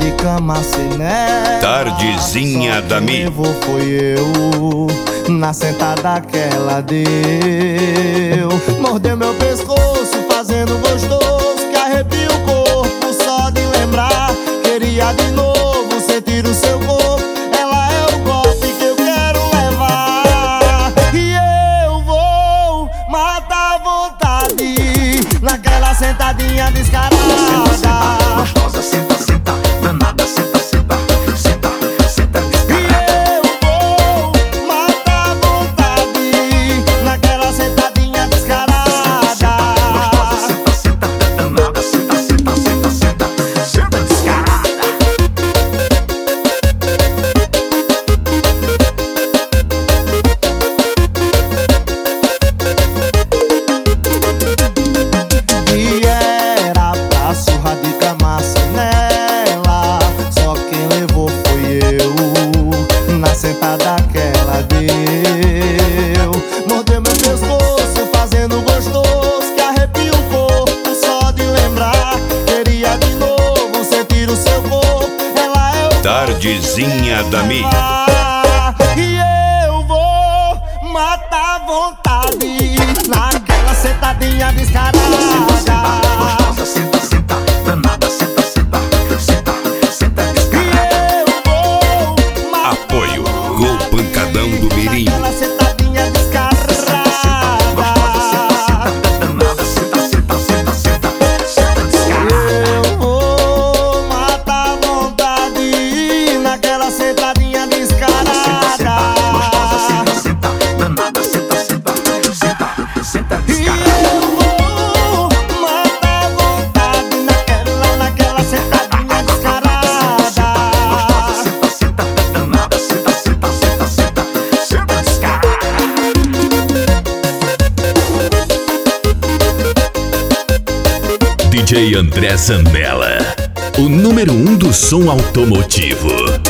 de cama sem nela. Tardezinha da Mi. Quem levou foi eu, na sentada que ela deu. Mordeu meu pescoço, fazendo gostoso, que arrepia o corpo só de lembrar. Queria de novo sentir o seu corpo. Ela é o golpe que eu quero levar. E eu vou matar a vontade naquela sentadinha descarada. Gostosa, senta, senta, danada, senta, senta, senta, senta, descarada. E eu vou matar a vontade naquela sentadinha descarada. Gostosa, senta, senta, danada, senta, senta, senta, senta, senta, descarada. E era pra surra de cama sem nela, só quem levou foi eu, na sentada que ela deu. Mordeu meu pescoço, fazendo gostoso, que arrepia o corpo só de lembrar. Queria de novo sentir o seu corpo. Ela é o Tardezinha da Mi. e eu vou matar a vontade naquela sentadinha descarada. Gostosa, senta, senta, danada, senta, senta, senta, senta, E descarada. eu vou matar Apoio Gol Pancadão do Mirim. naquela sentadinha descarada. Danada, senta, senta, senta, senta, senta, descarada. Eu vou matar a vontade naquela sentadinha descarada. Gostosa, senta, senta, danada, senta, senta, senta, senta, E descarada. eu vou matar a vontade naquela sentadinha descarada. Senta, senta, danada, senta, senta, senta, senta, senta, descarada. DJ André Zambella, o número 1 do som automotivo.